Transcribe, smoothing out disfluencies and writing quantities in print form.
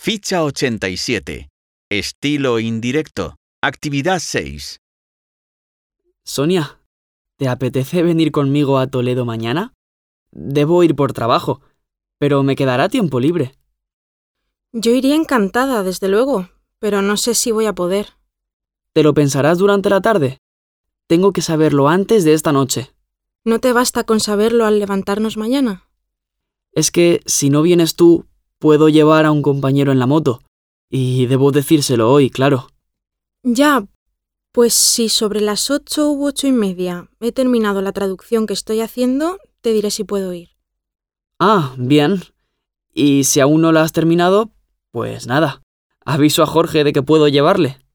Ficha 87. Estilo indirecto. Actividad 6. Sonia, ¿te apetece venir conmigo a Toledo mañana? Debo ir por trabajo, pero me quedará tiempo libre. Yo iría encantada, desde luego, pero no sé si voy a poder. ¿Te lo pensarás durante la tarde? Tengo que saberlo antes de esta noche. ¿No te basta con saberlo al levantarnos mañana? Es que si no vienes tú, puedo llevar a un compañero en la moto. Y debo decírselo hoy, claro. Ya, pues si sobre las 8 u 8:30 he terminado la traducción que estoy haciendo, te diré si puedo ir. Ah, bien. Y si aún no la has terminado, pues nada. Aviso a Jorge de que puedo llevarle.